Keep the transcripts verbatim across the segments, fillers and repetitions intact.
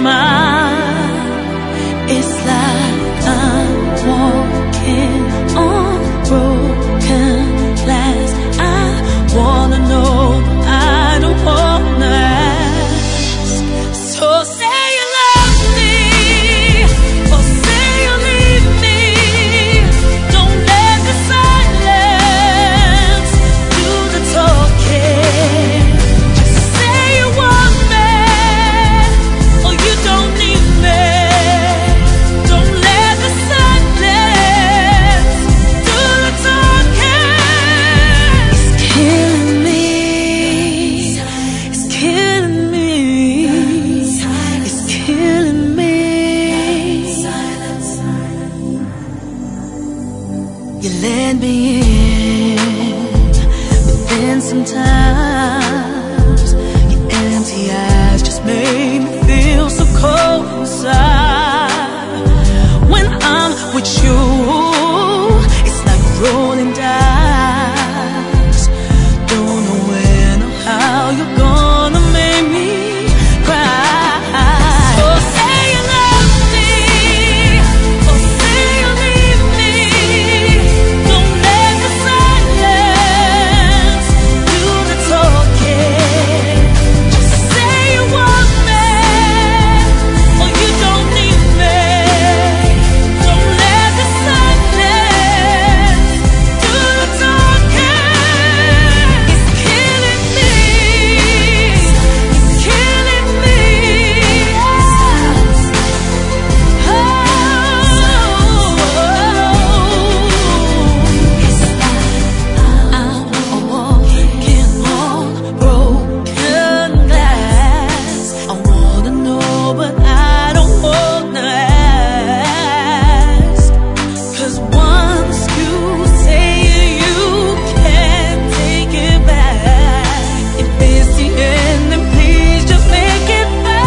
mind. It's like I'm walking on broken glass. I wanna know, but I don't wanna ask. So say you love me, or say you leave me. Don't let the silence do the talking. Just say you want me, or you don't need me. Don't let the silence do the talking. It's killing me. It's killing me. It's killing me. You let me in, but then sometimes your empty eyes just make me feel so cold inside. When I'm with you, it's like rolling dice. Don't know when or how you're gonna make me cry. So say you love me, or say you leave me. Don't let the silence do the talking. Just say you want me, or you don't need me. Don't let the silence do the talking. It's killing me. It's killing me. Oh, it's like I'm walking on broken glass. I wanna know, but I don't wanna ask. 'Cause once you say you can't take it back, if it's the end, then please just make it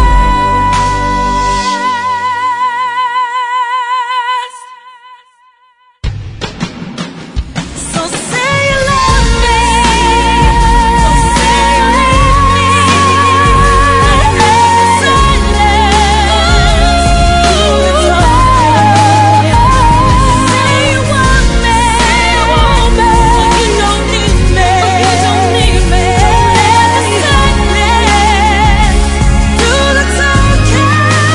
fast. So say you love me, or say you leave me. Don't let the silence do the talking. Say you want me, or you don't need me. Don't let the silence do the talking.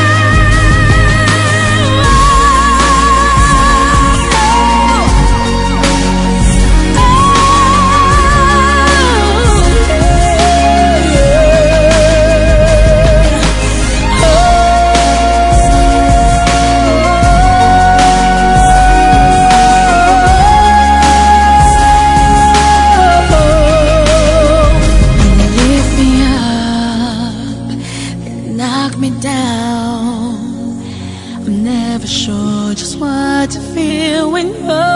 Lift me up and knock me down. I'm never sure just what to feel when you're